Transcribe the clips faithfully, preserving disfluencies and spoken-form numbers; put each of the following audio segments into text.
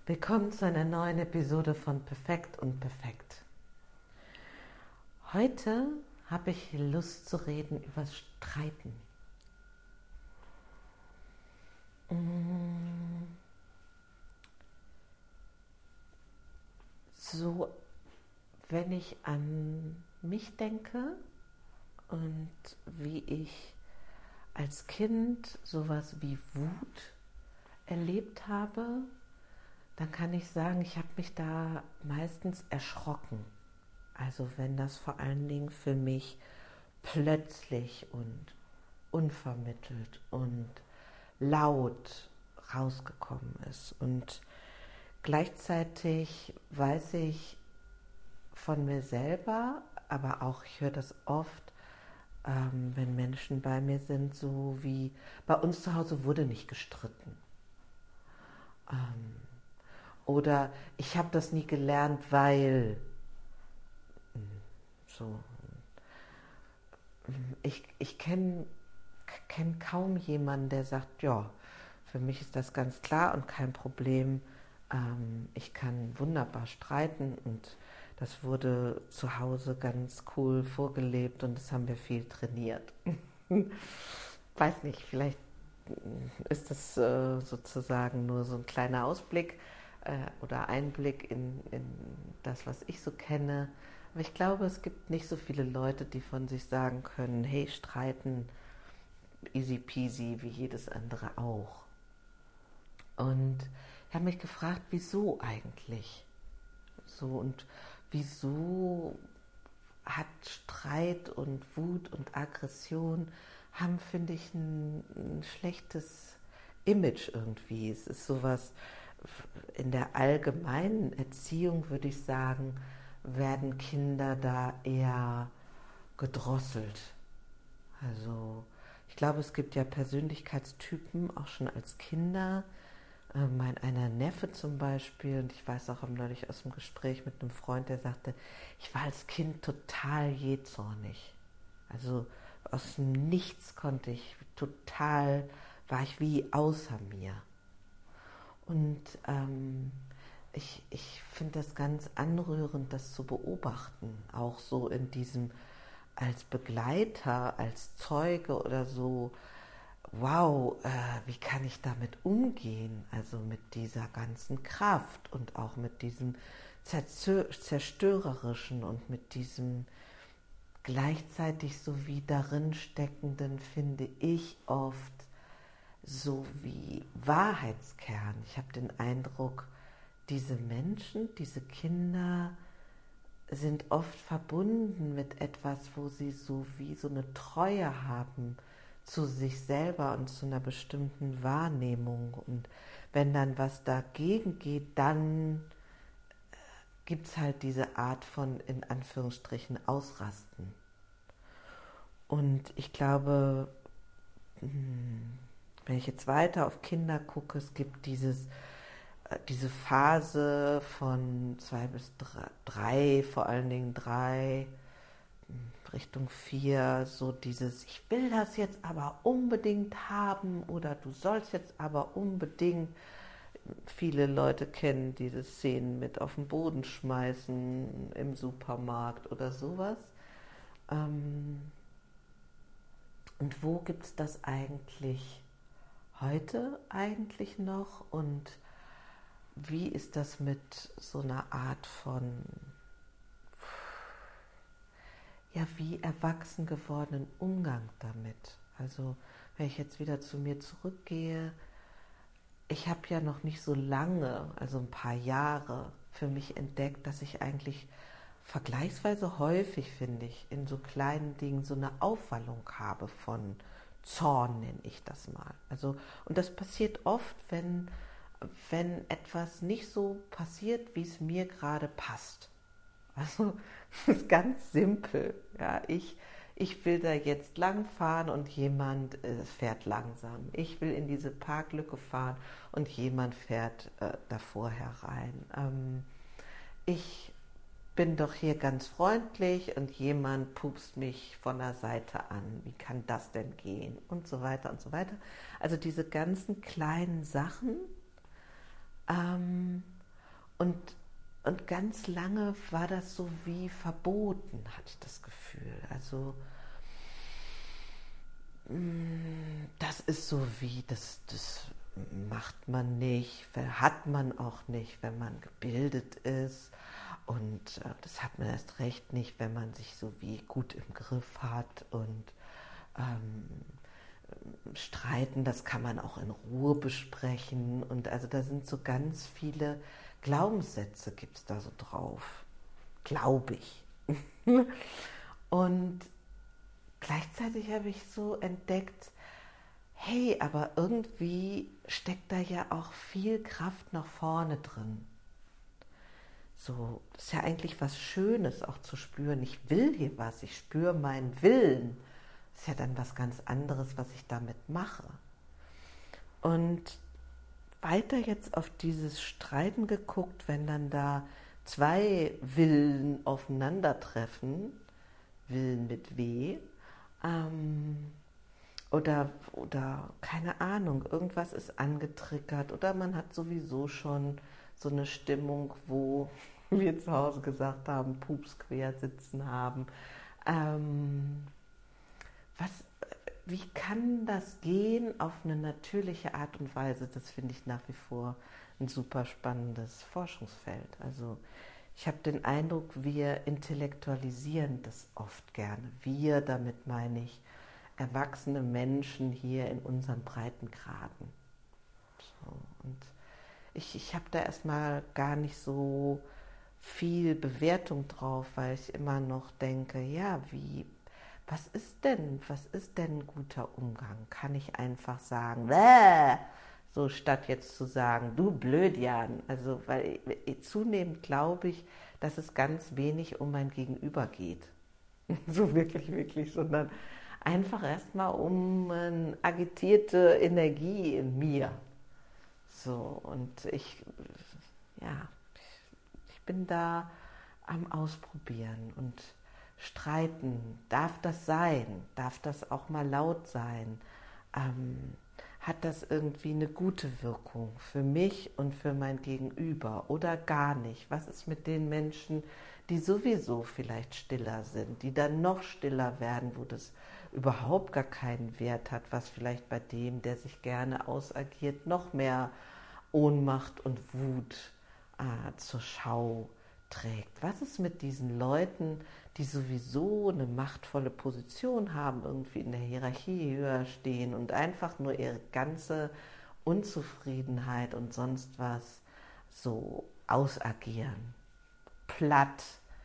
Willkommen zu einer neuen Episode von Perfekt und Perfekt. Heute habe ich Lust zu reden über Streiten. So, wenn ich an mich denke und wie ich als Kind sowas wie Wut erlebt habe, dann kann ich sagen, ich habe mich da meistens erschrocken. Also wenn das vor allen Dingen für mich plötzlich und unvermittelt und laut rausgekommen ist. Und gleichzeitig weiß ich von mir selber, aber auch ich höre das oft, ähm, wenn Menschen bei mir sind, so wie bei uns zu Hause wurde nicht gestritten. Ähm, Oder ich habe das nie gelernt, weil so. Ich, ich kenne kenn kaum jemanden, der sagt, ja, für mich ist das ganz klar und kein Problem. Ähm, ich kann wunderbar streiten und das wurde zu Hause ganz cool vorgelebt und das haben wir viel trainiert. Weiß nicht, vielleicht ist das äh, sozusagen nur so ein kleiner Ausblick oder Einblick in, in das, was ich so kenne. Aber ich glaube, es gibt nicht so viele Leute, die von sich sagen können, hey, streiten, easy peasy, wie jedes andere auch. Und ich habe mich gefragt, wieso eigentlich? So, und wieso hat Streit und Wut und Aggression, haben, finde ich, ein, ein schlechtes Image irgendwie. Es ist sowas, in der allgemeinen Erziehung, würde ich sagen, werden Kinder da eher gedrosselt. Also ich glaube, es gibt ja Persönlichkeitstypen, auch schon als Kinder. Äh, mein einer Neffe zum Beispiel, und ich weiß auch neulich aus dem Gespräch mit einem Freund, der sagte, ich war als Kind total jähzornig. Also aus dem Nichts konnte ich total, war ich wie außer mir. Und ähm, ich, ich finde das ganz anrührend, das zu beobachten, auch so in diesem als Begleiter, als Zeuge oder so, wow, äh, wie kann ich damit umgehen, also mit dieser ganzen Kraft und auch mit diesem Zerstörerischen und mit diesem gleichzeitig so wie darin steckenden, finde ich oft, so wie Wahrheitskern. Ich habe den Eindruck, diese Menschen, diese Kinder sind oft verbunden mit etwas, wo sie so wie so eine Treue haben zu sich selber und zu einer bestimmten Wahrnehmung. Und wenn dann was dagegen geht, dann gibt es halt diese Art von, in Anführungsstrichen, Ausrasten. Und ich glaube, wenn ich jetzt weiter auf Kinder gucke, es gibt dieses, diese Phase von zwei bis drei, drei, vor allen Dingen drei, Richtung vier, so dieses, ich will das jetzt aber unbedingt haben oder du sollst jetzt aber unbedingt, viele Leute kennen diese Szenen mit auf den Boden schmeißen im Supermarkt oder sowas. Und wo gibt es das eigentlich heute eigentlich noch und wie ist das mit so einer Art von, ja, wie erwachsen gewordenen Umgang damit? Also wenn ich jetzt wieder zu mir zurückgehe, ich habe ja noch nicht so lange, also ein paar Jahre für mich entdeckt, dass ich eigentlich vergleichsweise häufig, finde ich, in so kleinen Dingen so eine Aufwallung habe von Zorn, nenne ich das mal. Also, und das passiert oft, wenn, wenn etwas nicht so passiert, wie es mir gerade passt. Also, das ist ganz simpel. Ja, ich, ich will da jetzt lang fahren und jemand äh, fährt langsam. Ich will in diese Parklücke fahren und jemand fährt äh, davor herein. Ähm, ich bin doch hier ganz freundlich und jemand pupst mich von der Seite an. Wie kann das denn gehen? Und so weiter und so weiter. Also diese ganzen kleinen Sachen, ähm, und ganz lange war das so wie verboten, hatte ich das Gefühl. Also das ist so wie, das, das macht man nicht, hat man auch nicht, wenn man gebildet ist. Und äh, das hat man erst recht nicht, wenn man sich so wie gut im Griff hat. Und ähm, streiten, das kann man auch in Ruhe besprechen. Und also da sind so ganz viele Glaubenssätze, gibt es da so drauf. Glaube ich. Und gleichzeitig habe ich so entdeckt, hey, aber irgendwie steckt da ja auch viel Kraft nach vorne drin. So, das ist ja eigentlich was Schönes auch zu spüren. Ich will hier was, ich spüre meinen Willen. Das ist ja dann was ganz anderes, was ich damit mache. Und weiter jetzt auf dieses Streiten geguckt, wenn dann da zwei Willen aufeinandertreffen, Willen mit W, ähm, oder, oder keine Ahnung, irgendwas ist angetriggert oder man hat sowieso schon so eine Stimmung, wo wir zu Hause gesagt haben, Pups quer sitzen haben. Ähm, was, wie kann das gehen auf eine natürliche Art und Weise? Das finde ich nach wie vor ein super spannendes Forschungsfeld. Also ich habe den Eindruck, wir intellektualisieren das oft gerne. Wir, damit meine ich erwachsene Menschen hier in unseren Breitengraden. So, und ich, ich habe da erstmal gar nicht so viel Bewertung drauf, weil ich immer noch denke, ja, wie, was ist denn, was ist denn ein guter Umgang? Kann ich einfach sagen, Bäh! So statt jetzt zu sagen, du Blödjan. Also, weil ich, zunehmend glaube ich, dass es ganz wenig um mein Gegenüber geht. So wirklich, wirklich, sondern einfach erstmal um eine agitierte Energie in mir. So, und ich, ja, ich bin da am Ausprobieren und streiten. Darf das sein? Darf das auch mal laut sein? Ähm, hat das irgendwie eine gute Wirkung für mich und für mein Gegenüber oder gar nicht? Was ist mit den Menschen, die sowieso vielleicht stiller sind, die dann noch stiller werden, wo das überhaupt gar keinen Wert hat, was vielleicht bei dem, der sich gerne ausagiert, noch mehr Ohnmacht und Wut äh, zur Schau trägt? Was ist mit diesen Leuten, die sowieso eine machtvolle Position haben, irgendwie in der Hierarchie höher stehen und einfach nur ihre ganze Unzufriedenheit und sonst was so ausagieren? Platt,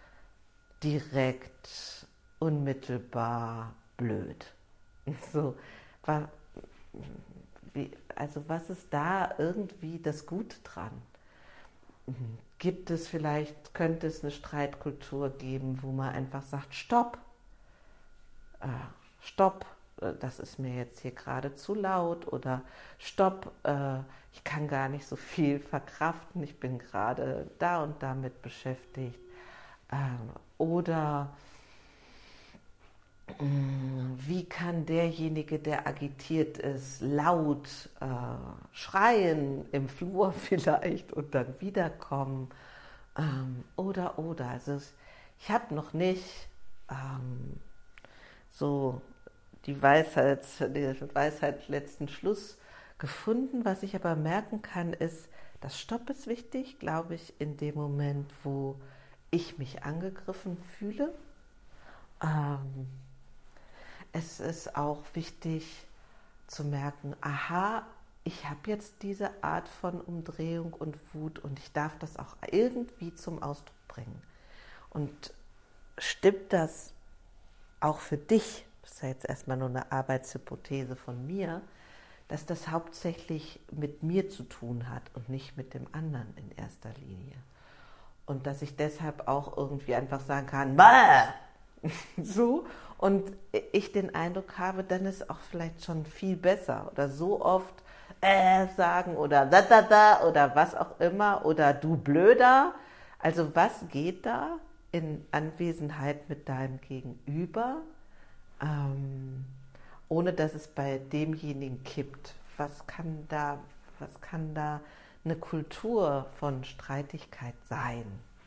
direkt, unmittelbar, blöd. So, war, wie, also was ist da irgendwie das Gute dran? Gibt es vielleicht, könnte es eine Streitkultur geben, wo man einfach sagt, stopp, äh, stopp, äh, das ist mir jetzt hier gerade zu laut oder stopp, äh, ich kann gar nicht so viel verkraften, ich bin gerade da und damit beschäftigt. Äh, oder wie kann derjenige, der agitiert ist, laut äh, schreien im Flur vielleicht und dann wiederkommen? Ähm, oder, oder. Also ich habe noch nicht ähm, so die Weisheit, die Weisheit letzten Schluss gefunden. Was ich aber merken kann, ist, das Stopp ist wichtig, glaube ich, in dem Moment, wo ich mich angegriffen fühle. Ähm, Es ist auch wichtig zu merken, aha, ich habe jetzt diese Art von Umdrehung und Wut und ich darf das auch irgendwie zum Ausdruck bringen. Und stimmt das auch für dich, das ist ja jetzt erstmal nur eine Arbeitshypothese von mir, dass das hauptsächlich mit mir zu tun hat und nicht mit dem anderen in erster Linie. Und dass ich deshalb auch irgendwie einfach sagen kann, Bäh! So, und ich den Eindruck habe, dann ist auch vielleicht schon viel besser oder so oft äh sagen oder da da da oder was auch immer oder du Blöder. Also was geht da in Anwesenheit mit deinem Gegenüber, ähm, ohne dass es bei demjenigen kippt? Was kann da, was kann da eine Kultur von Streitigkeit sein?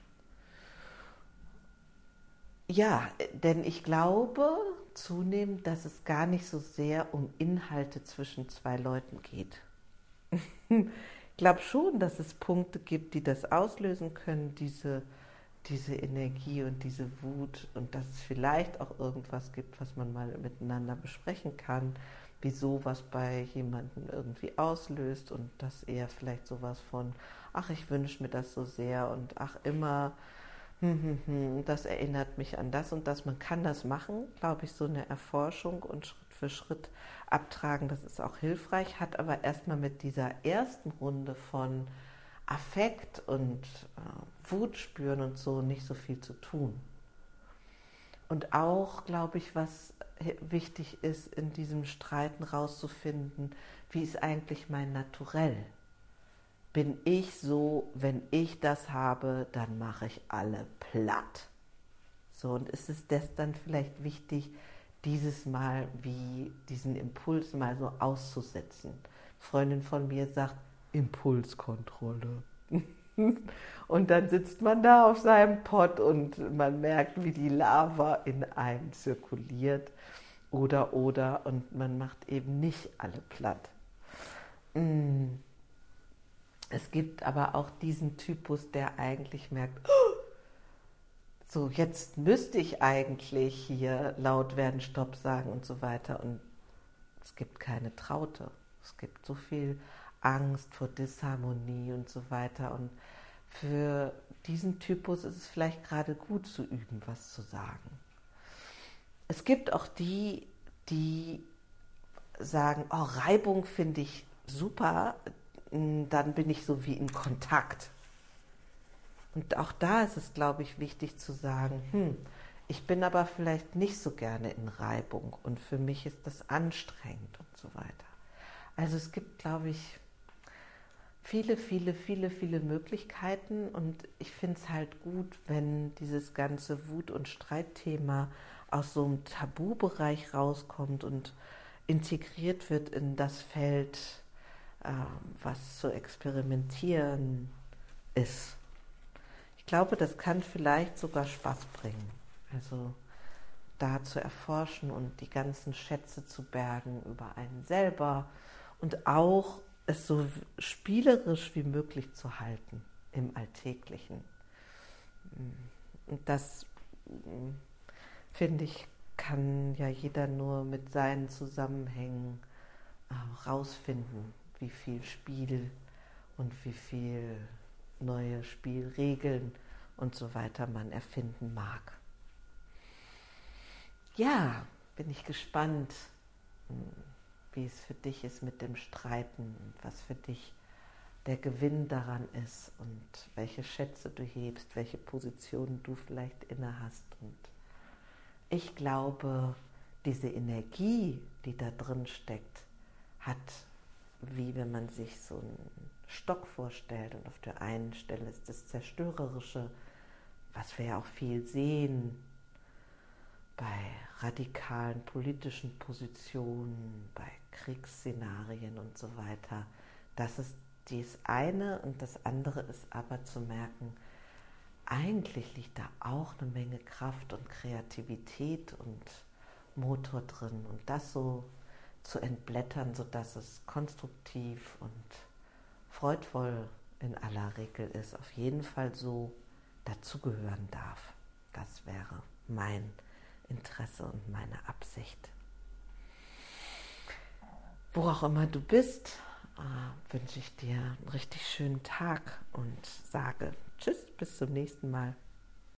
Ja, denn ich glaube zunehmend, dass es gar nicht so sehr um Inhalte zwischen zwei Leuten geht. Ich glaube schon, dass es Punkte gibt, die das auslösen können, diese, diese Energie und diese Wut, und dass es vielleicht auch irgendwas gibt, was man mal miteinander besprechen kann, wieso was bei jemandem irgendwie auslöst, und dass eher vielleicht sowas von, ach, ich wünsche mir das so sehr und ach, immer, hm, hm, hm, das erinnert mich an das und das. Man kann das machen, glaube ich, so eine Erforschung und Schritt für Schritt abtragen, das ist auch hilfreich, hat aber erstmal mit dieser ersten Runde von Affekt und äh, Wut spüren und so nicht so viel zu tun. Und auch, glaube ich, was wichtig ist, in diesem Streiten rauszufinden, wie ist eigentlich mein Naturell? Bin ich so, wenn ich das habe, dann mache ich alle platt. So, und ist es das dann vielleicht wichtig, dieses Mal wie diesen Impuls mal so auszusetzen? Eine Freundin von mir sagt, Impulskontrolle. Und dann sitzt man da auf seinem Pott und man merkt, wie die Lava in einem zirkuliert. Oder, oder, und man macht eben nicht alle platt. Es gibt aber auch diesen Typus, der eigentlich merkt, so, jetzt müsste ich eigentlich hier laut werden, Stopp sagen und so weiter. Und es gibt keine Traute. Es gibt so viel Angst vor Disharmonie und so weiter. Und für diesen Typus ist es vielleicht gerade gut zu üben, was zu sagen. Es gibt auch die, die sagen, oh, Reibung finde ich super, dann bin ich so wie in Kontakt. Und auch da ist es, glaube ich, wichtig zu sagen, hm, ich bin aber vielleicht nicht so gerne in Reibung und für mich ist das anstrengend und so weiter. Also es gibt, glaube ich, viele, viele, viele, viele Möglichkeiten, und ich finde es halt gut, wenn dieses ganze Wut- und Streitthema aus so einem Tabubereich rauskommt und integriert wird in das Feld, äh, was zu experimentieren ist. Ich glaube, das kann vielleicht sogar Spaß bringen. Also da zu erforschen und die ganzen Schätze zu bergen über einen selber und auch es so spielerisch wie möglich zu halten im Alltäglichen. Und das, finde ich, kann ja jeder nur mit seinen Zusammenhängen äh, rausfinden, wie viel Spiel und wie viel neue Spielregeln und so weiter man erfinden mag. Ja, bin ich gespannt, wie es für dich ist mit dem Streiten und was für dich der Gewinn daran ist und welche Schätze du hebst, welche Positionen du vielleicht inne hast. Und ich glaube, diese Energie, die da drin steckt, hat, wie wenn man sich so einen Stock vorstellt, und auf der einen Stelle ist das Zerstörerische, was wir ja auch viel sehen bei radikalen politischen Positionen, bei Kriegsszenarien und so weiter. Das ist das eine, und das andere ist aber zu merken, eigentlich liegt da auch eine Menge Kraft und Kreativität und Motor drin, und das so zu entblättern, sodass es konstruktiv und freudvoll in aller Regel ist, auf jeden Fall so dazugehören darf. Das wäre mein Interesse und meine Absicht. Wo auch immer du bist, äh, wünsche ich dir einen richtig schönen Tag und sage Tschüss, bis zum nächsten Mal.